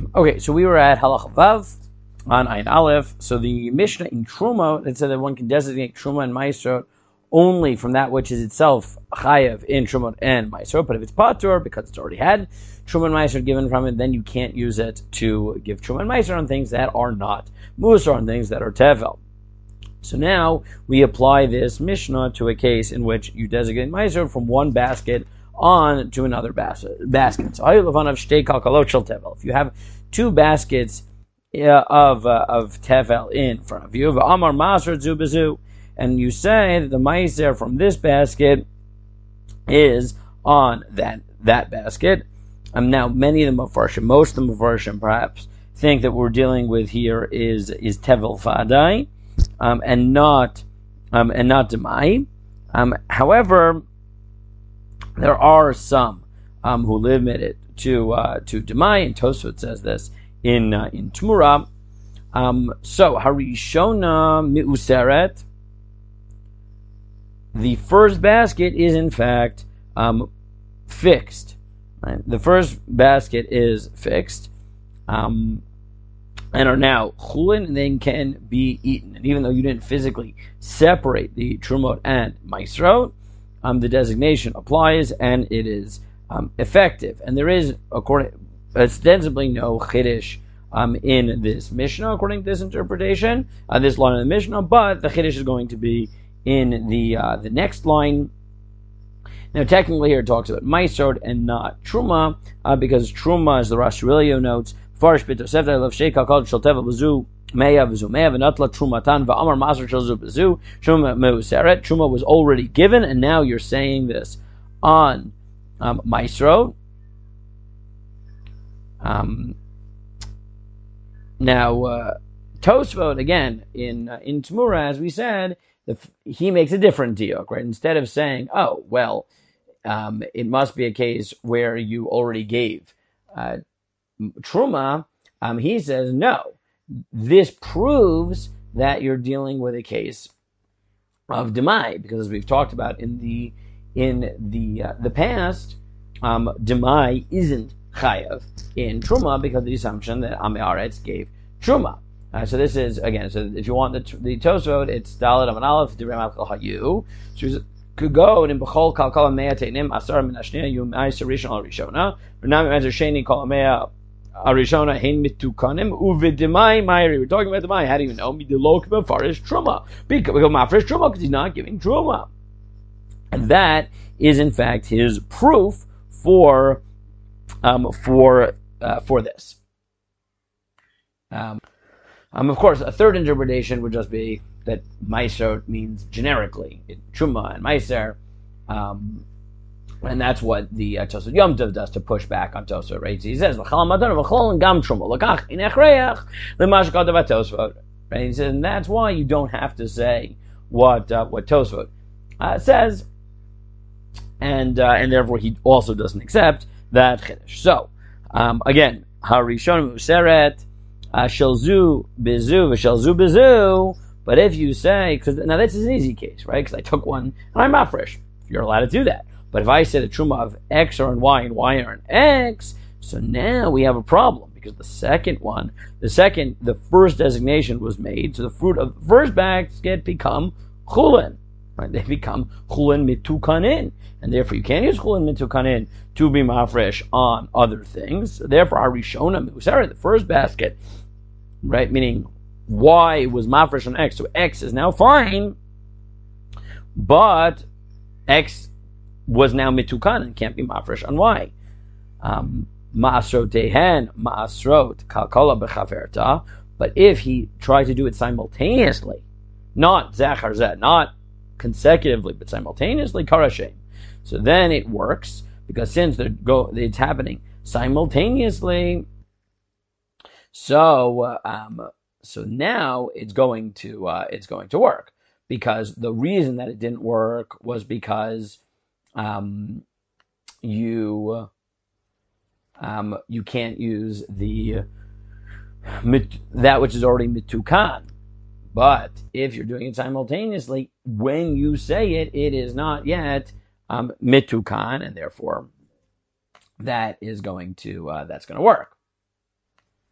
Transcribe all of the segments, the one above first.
Okay, so we were at Halach Vav on Ayin Aleph. So the Mishnah in Truma that said that one can designate Truma and Maasrot only from that which is itself Chayav in Truma and Maasrot. But if it's Patur, because it's already had Truma and Maasrot given from it, then you can't use it to give Truma and Maasrot on things that are not Musar, on things that are Tevel. So now we apply this Mishnah to a case in which you designate Maasrot from one basket on to another basket. So if you have two baskets of tevel in front of you, Amar Maser Zubazu, and you say that the Meiser from this basket is on that basket. Now many of the Mefarshim, most of the Mefarshim perhaps, think that what we're dealing with here is tevel fadai, and not demai. However, there are some who limit it to demai, and Tosfot says this in Tmura. So Harishona mi'useret, the first basket is in fact fixed. Right? The first basket is fixed, and are now chulin, and then can be eaten. And even though you didn't physically separate the trumot and maasrot, the designation applies, and it is effective. And there is, ostensibly, no chiddush in this Mishnah, according to this interpretation, this line of the Mishnah, but the chiddush is going to be in the next line. Now, technically, here it talks about maasrot and not truma, because truma, as the Rosh Hashanah notes, Farish b'tosefta lev sheikal kol shel tevel b'zu meya v'zu meya v'natla trumatan v'amar maser shel zu b'zu truma meuseret. Truma was already given, and now you're saying this on maasrot. Now, Tosfot, again, in Tmura, as we said, he makes a different diuk, right? Instead of saying, oh, well, it must be a case where you already gave Truma, he says, no, this proves that you're dealing with a case of Demai, because as we've talked about in the past, Demai isn't Chayav in Truma because of the assumption that Amei Haaretz gave Truma. So this is, again, so if you want the Tosfot, it's Dalet Aman Aleph, Divrei Malchal Hayu. So could go and in B'chol Kal Kal Mea Teinim Asar Min Ashniya Yum Ma'aser Rishon Al Rishona V'nam Ma'aser Sheni Kal Mea Arishona Hein Mitukanim Uvidimai Ma'iri. We're talking about the Mai. How do you know? Midilok B'farish Truma. Because Ma'farish Truma, because he's not giving Truma. And that is in fact his proof for this. Of course, a third interpretation would just be that Maasrot means generically Truma and Meiser, and that's what the Tosfot Yom Tov does to push back on Tosfot, right? So he says, "L'chal matar v'chol and gam Truma l'kach in echreach l'mash kadav Tosfot," right? He says, and that's why you don't have to say what Tosfot says, and therefore he also doesn't accept that chiddush. So again, Harishon Museret. Shelzu bizu v'shelzu bizu. But if you say, because now this is an easy case, right? Because I took one and I'm mafresh. You're allowed to do that. But if I said a truma of X are in Y and Y are in X, so now we have a problem because the first designation was made, so the fruit of the first basket become chulin. Right? They become chulin mitukanin. And therefore you can't use chulin mitukanin to be mafresh on other things. So therefore Harishona Musara, the first basket, right, meaning Y was mafresh on X, so X is now fine, but X was now mitukan and can't be mafresh on Y. Ma'asrot dehen, ma'asrot kalkala b'chaverta. But if he tried to do it simultaneously, not zachar zeh, not consecutively, but simultaneously, karashem. So then it works, because since it's happening simultaneously, so now it's going to work, because the reason that it didn't work was because you can't use that which is already mitukan. But if you're doing it simultaneously, when you say it, it is not yet mitukan, and therefore that's going to work.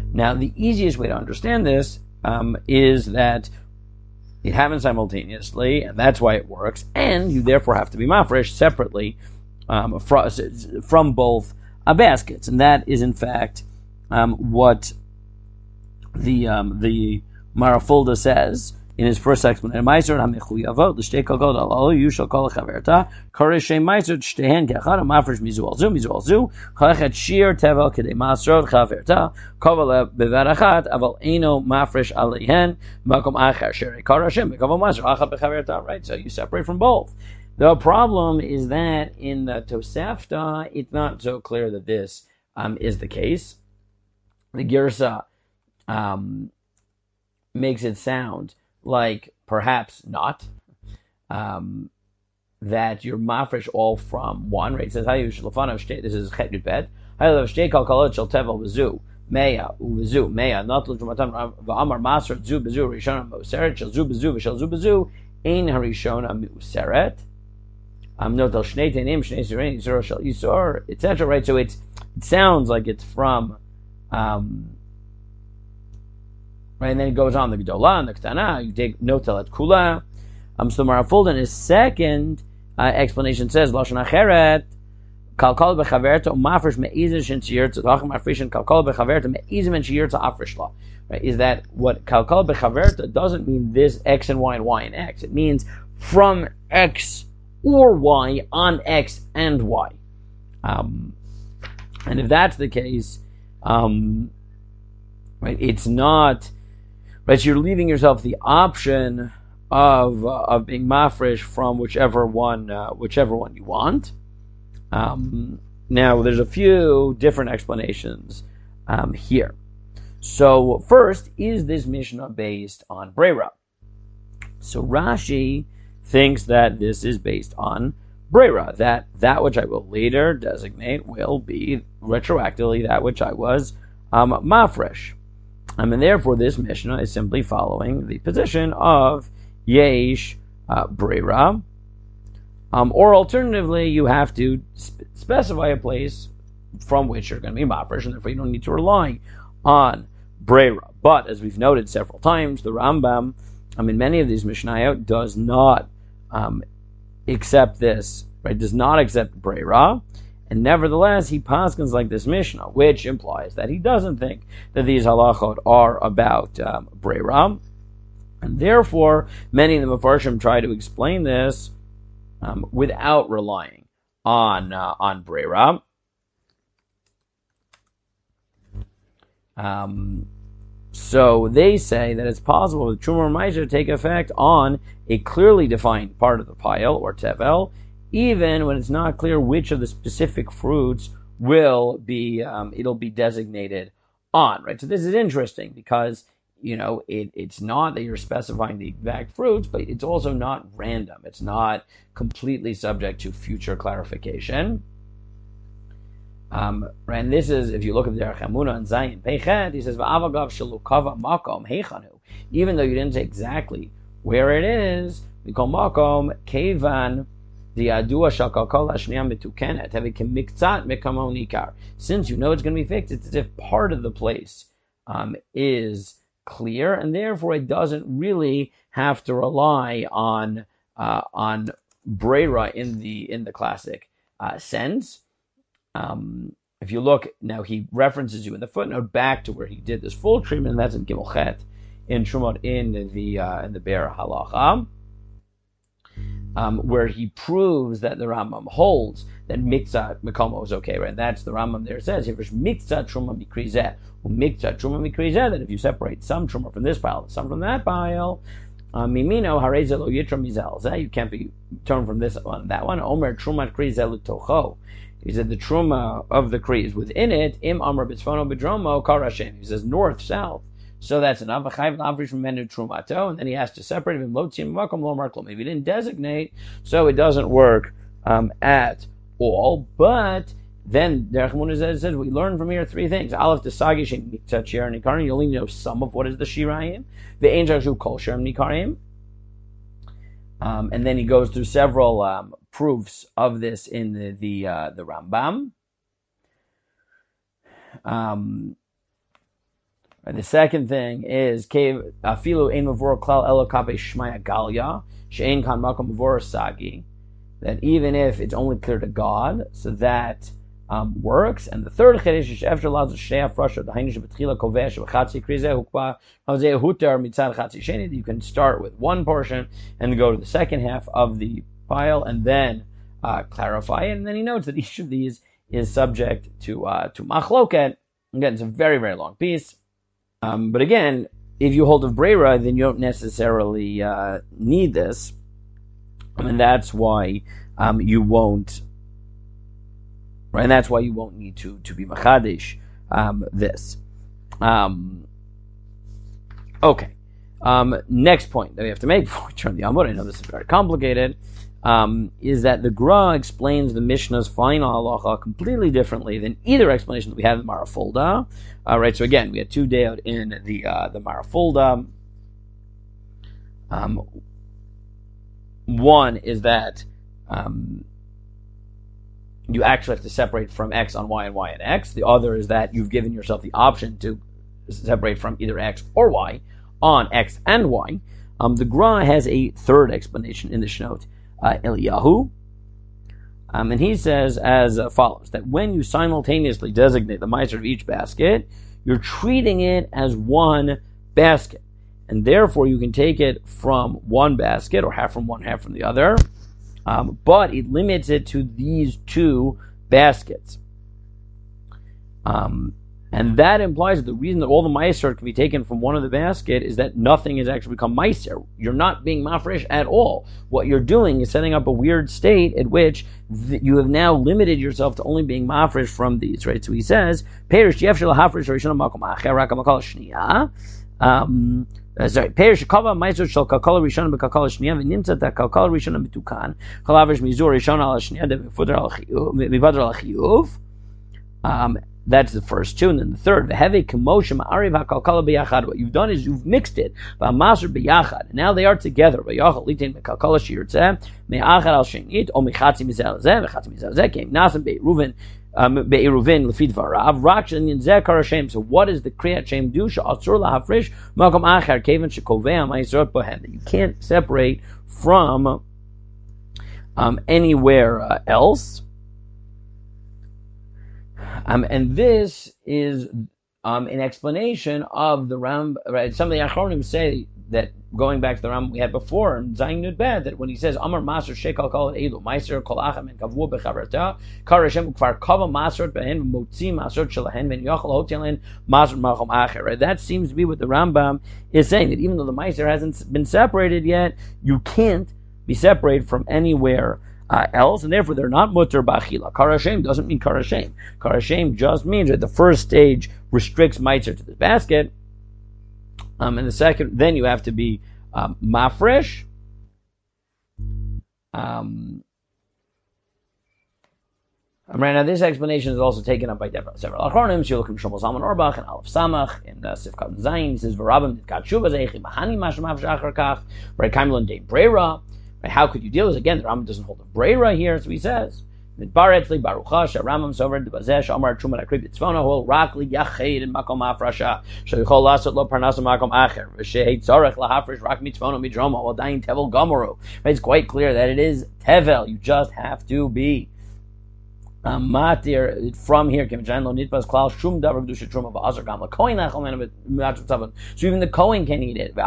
Now, the easiest way to understand this is that it happens simultaneously, and that's why it works, and you therefore have to be mafresh separately from both baskets, and that is in fact what the Marafulda says in his first explanation. Meiser hamechuyavot l'shtei kalkot alalu yushal kol chaverta karishem meiser shtehen kechad mafresh mizu al zu chachet shir tevel kedei masrot chaverta kovel bevarachat aval eno mafresh aleihen makom acher shere karashem kovel masrot achat bechaverta. Right, so you separate from both. The problem is that in the Tosefta, it's not so clear that this is the case. The Girsa makes it sound like perhaps not, that you're mafresh all from one, right? It says, this is Chet Yud Bet, Meya uvezu meya not l'jumatan v'amar maser zu bezu rishon moseret shel zu bezu v'shel zu bezu ein harishon museret notel shnei tenim shnei sirein yisor shel yisor, etc. Right, so it sounds like it's from right, and then it goes on the Gdola and the Ktana. You take notel at Kula. So Marafulda in his second explanation says Lashon Acheret Kalkal bechaverta umafresh meizim shen shiyirtza tacham mafreshin kalkal bechaverta meizim and shiyirtza afreshla. Right? Is that what kalkal bechaverta doesn't mean this X and Y and Y and X. It means from X or Y on X and Y. And if that's the case, right, it's not. Right, you're leaving yourself the option of being mafresh from whichever one you want. Now, there's a few different explanations here. So, first, is this Mishnah based on Breira? So, Rashi thinks that this is based on Breira, that which I will later designate will be retroactively that which I was mafresh. And therefore, this Mishnah is simply following the position of Yesh Breira. Or alternatively, you have to specify a place from which you're going to be mafresh, and therefore you don't need to rely on Breira. But as we've noted several times, the Rambam, many of these Mishnayot, does not accept this, right? Does not accept Breira, and nevertheless he paskins like this Mishnah, which implies that he doesn't think that these halachot are about Breira, and therefore many of the Mefarshim try to explain this without relying on Breira. So they say that it's possible that Truma or Meiser take effect on a clearly defined part of the pile, or tevel, even when it's not clear which of the specific fruits will be it'll be designated on. Right. So this is interesting because it's not that you're specifying the exact fruits, but it's also not random. It's not completely subject to future clarification. And this is, if you look at the Derech Hamuna and Zayin Peichet, he says, "Va'avagav shelukava makom heichanu." Even though you didn't say exactly where it is, we call makom kevan diadua shakalkal hashniya mitukenet hevi kemiktzat mekamo nikar. Since you know it's going to be fixed, it's as if part of the place is clear, and therefore it doesn't really have to rely on Breira in the classic sense. If you look now, he references you in the footnote back to where he did this full treatment, and that's in Gimel Chet in Shumot in the Be'er Halacha, where he proves that the Rambam holds that miktzat mekomo is okay, right? That's the Rambam there says, miktzat truma mikrizeh, miktzat truma mikrizeh, that if you separate some truma from this pile, some from that pile, mimino hareze lo yitra mizel, you can't be turned from this one, that one. Omer trumat krizeh lutocho. He said the truma of the kri is within it. Im amar b'tzfono b'dromo karashem. He says north, south. So that's enough. And then he has to separate him. Maybe he didn't designate, so it doesn't work at all. But then Derech Hamuna says we learn from here three things. Aleph desagi shem miktzat shir nikarim. You only know some of what is the shirayim. The ein jakshu kol shir nikarim. And then he goes through several proofs of this in the Rambam. The second thing is afilu ein mavor klal elo kape shmaya galia she'ein kan makom mavor sagi, that even if it's only clear to God, so that works. And the third chiddush is after laws of shnei afrasha the hainish betchila kovesh v'chatzi krizeh hukpa hazeh hutar mitzad chatzi sheni. You can start with one portion and go to the second half of the pile and then clarify it. And then he notes that each of these is subject to machloket. Again, it's a very, very long piece. But again, if you hold of Breira, then you don't necessarily need this. And that's why you won't, right? And that's why you won't need to be machadish this. Okay. Next point that we have to make before we turn the Amud, I know this is very complicated, is that the Gra explains the Mishnah's final halacha completely differently than either explanation that we have in Marafulda. Right, so again, we had two deot in the Marafulda. One is that you actually have to separate from X on Y and Y and X. The other is that you've given yourself the option to separate from either X or Y on X and Y. The Gra has a third explanation in the Shnot, Eliyahu. And he says as follows, that when you simultaneously designate the meiser of each basket, you're treating it as one basket. And therefore you can take it from one basket, or half from one, half from the other. But it limits it to these two baskets. And that implies that the reason that all the meiser can be taken from one of the basket is that nothing has actually become meiser. You're not being mafresh at all. What you're doing is setting up a weird state at which you have now limited yourself to only being mafresh from these, right? So he says, Perish yefshel hafresh rishon makom acher rak makol shniya. Perish kava meiser shel kakol rishon bekakol shniya v'nimtzat kakol rishon betukan chalavish mizur rishon al shniya mivadar al chiyuv. That's the first two, and then the third. What you've done is you've mixed it. Now they are together. So what is the kriyat shem dusha? That you can't separate from anywhere else. And this is an explanation of the Ram. Right? Some of the Achronim say that, going back to the Ram we had before in Zayin Nud Bed, that when he says Amar Maser Shekal Kol Elu Meiser Kol Achem and Kavu Becharata Karashem Kfar Kava Maser Behen Motzi Maser Shelahen Ben Yochel Hotelin Maser Malchom Acher. Right? That seems to be what the Rambam is saying, that even though the Meiser hasn't been separated yet, you can't be separated from anywhere else, and therefore they're not mutter b'achila. Karashem doesn't mean karashem. Karashem just means that the first stage restricts meiser to the basket, and the second, then you have to be mafresh. Right now, this explanation is also taken up by several achronim. So you look at Shlomo Zalman Auerbach and Aleph Samach in Sifkat Zayin. He says v'rabim nitkat shuva zeichi b'hani mashmav shachar kach. Right, kaimlon de breira. Right, how could you deal with this? Again, the Rambam doesn't hold a breira here, so he says, Baretzli Barucha Rambam Sover de Bazesh Amar Trumat Akrib Tzvona Hol Rakli Yachid and Makom Afrasha Sheichol Lasot Lo Parnasa Makom Acher V'Shei Tzorech Lahafresh Rak Mitzvona Midroma While Dayin Tevel Gomoru. It's quite clear that it is Tevel. You just have to be matir from here. So even the Kohen can eat it.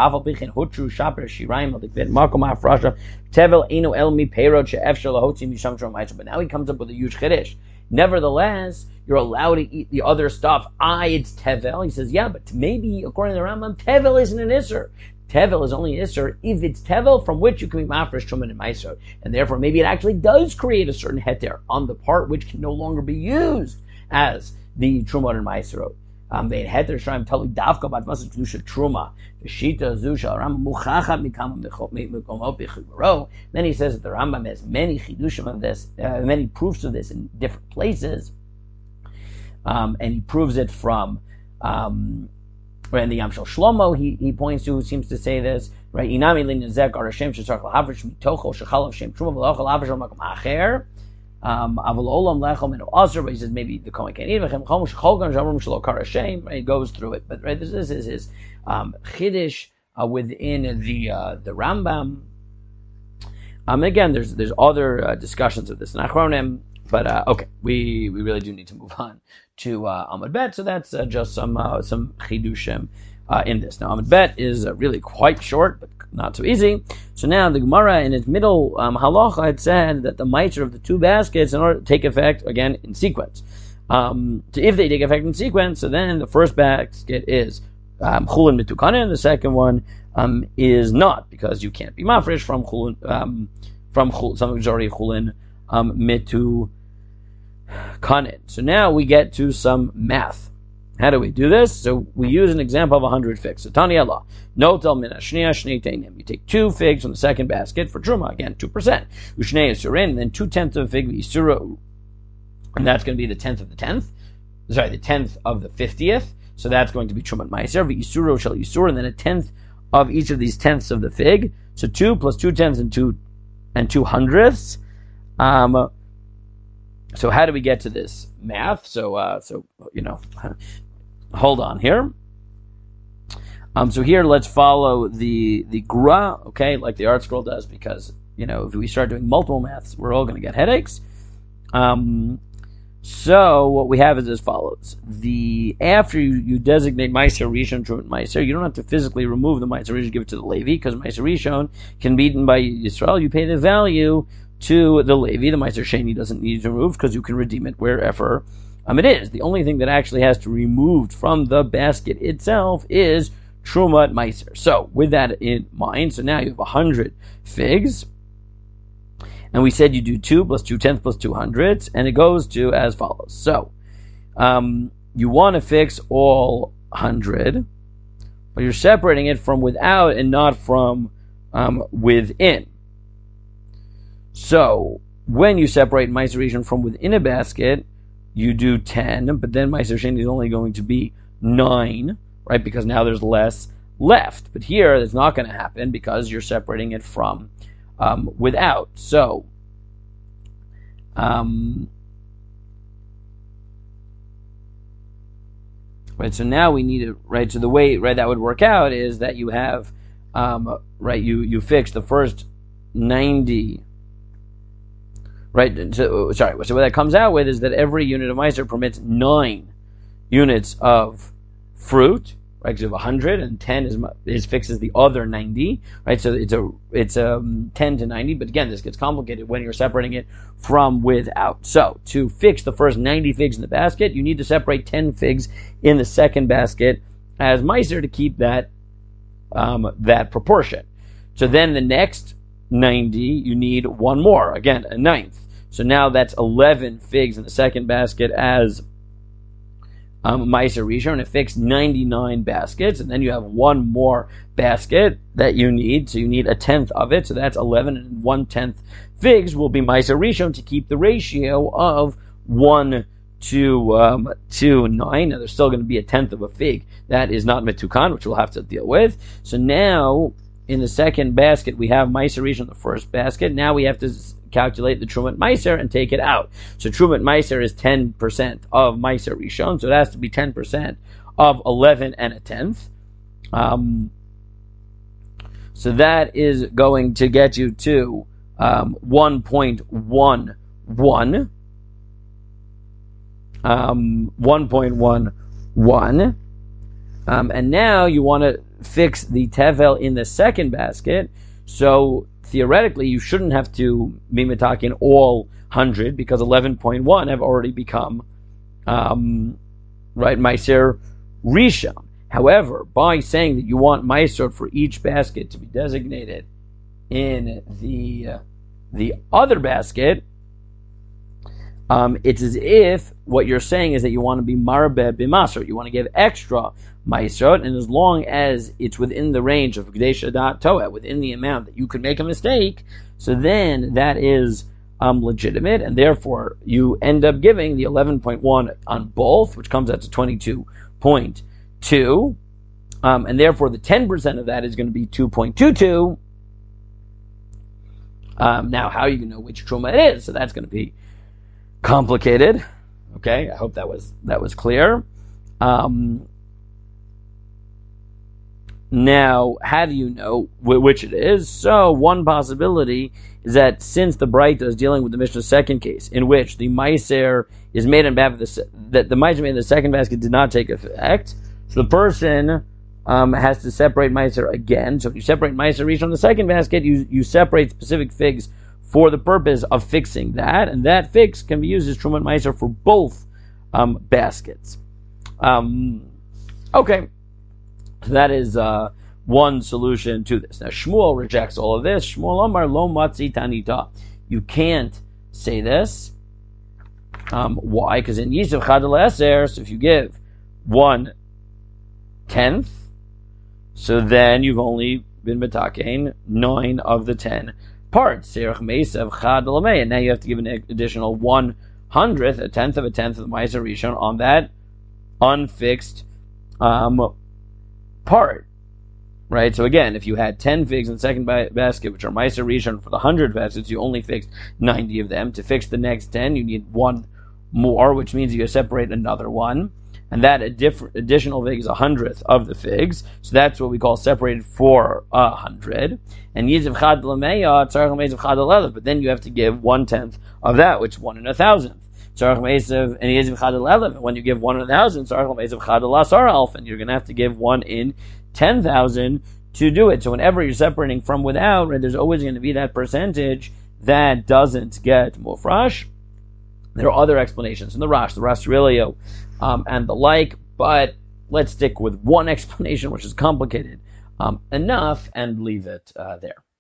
But now he comes up with a huge chiddush. Nevertheless, you're allowed to eat the other stuff. It's Tevel. He says, yeah, but maybe according to the Rambam, Tevel isn't an Isser. Tevel is only an Isser if it's Tevel from which you can be mafresh Truman and Meiser. And therefore maybe it actually does create a certain heter on the part which can no longer be used as the Truma and Meiser. They had heter shraim tali davka bat masas kedusha Truma. The Shita Zusha Rambam muchachat mikam mekomot b'chibaro. Then he says that the Rambam has many chidushim of this, many proofs of this in different places. And he proves it from and the Yamshel Shlomo, he points to, who seems to say this, right? Inami linezek ar Hashem shesarch lahavrish mitocho shechalav shem truma v'lochal havrish al makom acher. Aval olam lechem and aser, but he says maybe the kohen can't eat v'chem chom shecholgan shavrum shelo kara shem. Right, it goes through it, but right, this is his chiddush within the Rambam. Again, there's other discussions of this in Achronim, but okay, we really do need to move on to Amud Bet. So that's just some chidushim in this. Now Amud Bet is really quite short, but not so easy. So now the Gemara in its middle halacha had said that the meiser of the two baskets in order to take effect again in sequence. So if they take effect in sequence, so then the first basket is chulin mitukanin, the second one is not, because you can't be mafresh from chulin some majority of chulin mitukanin. So now we get to some math. How do we do this? So we use an example of 100 figs. So Tani Allah, no tel mina shnia shnei teinim. You take 2 figs from the second basket for truma, again 2%. Ushnei isurin, and then 2/10 of a fig isura, and that's going to be the 10th of the 10th. Sorry, the 10th of the 50th. So that's going to be trumat meiser. Isuro shall isur, and then a 10th of each of these tenths of the fig. So 2 plus 2/10 and 2/100. So how do we get to this math? So hold on here. So here let's follow the Gra, okay, like the Art Scroll does, because if we start doing multiple maths, we're all going to get headaches. So what we have is as follows: after you designate Meiser Rishon Trumat Meiser, you don't have to physically remove the Meiser Rishon, give it to the Levi, because Meiser Rishon can be eaten by Yisrael. You pay the value to the Levi. The Meiser Sheni doesn't need to remove because you can redeem it wherever it is. The only thing that actually has to be removed from the basket itself is Trumat Meiser. So with that in mind, so now you have 100 figs, and we said you do 2 plus 2/10 plus 2/100, and it goes to as follows. So you want to fix all 100, but you're separating it from without and not from within. So when you separate Meiser Rishon from within a basket, you do 10, but then Meiser Sheni is only going to be 9, right? Because now there's less left. But here, that's not going to happen because you're separating it from without. So, right. So now we need to, right. So the way, right, that would work out is that you have, right, you fix the first 90. Right, so what that comes out with is that every unit of Meiser permits 9 units of fruit, right? Because you have 100, and 10 fixes the other 90, right? So it's 10 to 90, but again, this gets complicated when you're separating it from without. So to fix the first 90 figs in the basket, you need to separate 10 figs in the second basket as Meiser to keep that proportion. So then the next 90, you need one more, again, a 9th. So now that's 11 figs in the second basket as Meiser Rishon, and it fixed 99 baskets, and then you have one more basket that you need, so you need a 10th of it, so that's 11 and 1/10 figs will be Meiser Rishon to keep the ratio of 1 to 9. Now there's still going to be a 10th of a fig that is not Mitukan, which we'll have to deal with. So now in the second basket we have Meiser Rishon in the first basket. Now we have to calculate the Trumat Meiser and take it out. So Trumat Meiser is 10% of Meiser Rishon, so it has to be 10% of 11 and a 10th. So that is going to get you to 1.11. 1.11. And now you want to fix the tevel in the second basket. So theoretically, you shouldn't have to be mitakin all 100 because 11.1 have already become right Meiser Rishon. However, by saying that you want Meiser for each basket to be designated in the other basket, it's as if what you're saying is that you want to be marbe b'maser. You want to give extra Meiser, and as long as it's within the range of Gdei Shadat Toeh, within the amount that you could make a mistake, so then that is legitimate, and therefore you end up giving the 11.1 on both, which comes out to 22.2, and therefore the 10% of that is going to be 2.22. Now, how are you going to know which truma it is? So that's going to be complicated. Okay, I hope that was clear. Now, how do you know which it is? So, one possibility is that since the Braita is dealing with the Mishnah's second case, in which the Meiser is made on behalf of that the Meiser made in the second basket did not take effect, so the person has to separate Meiser again. So if you separate Meiser each on the second basket, you separate specific figs for the purpose of fixing that, and that fix can be used as Truma and Meiser for both baskets. Okay. So that is one solution to this. Now Shmuel rejects all of this. Shmuel Omar lo matzi tanita. You can't say this. Why? Because in Yisuf Chadal Eser, so if you give 1/10, so then you've only been metakein 9 of the 10 parts. And now you have to give an additional 1/100, a tenth of the Meiser Rishon on that unfixed part, right? So again, if you had 10 figs in the second basket, which are Meiser Rishon for the 100 baskets, you only fixed 90 of them. To fix the next 10, you need 1 more, which means you separate another 1, and that additional fig is 100th of the figs. So that's what we call separated for 100. And Yiziv Chad Lameya, Tzarech Meziv Chad Alelef, but then you have to give 1/10 of that, which is 1 in 1,000. Tzarech Meziv and Yiziv Chad Alelef. When you give 1 in 1,000, Tzarech Meziv Chad Alasar Alf, and you're going to have to give 1 in 10,000 to do it. So whenever you're separating from without, right, there's always going to be that percentage that doesn't get mufrash. There are other explanations in the Rash Relio, and the like, but let's stick with one explanation, which is complicated enough, and leave it there.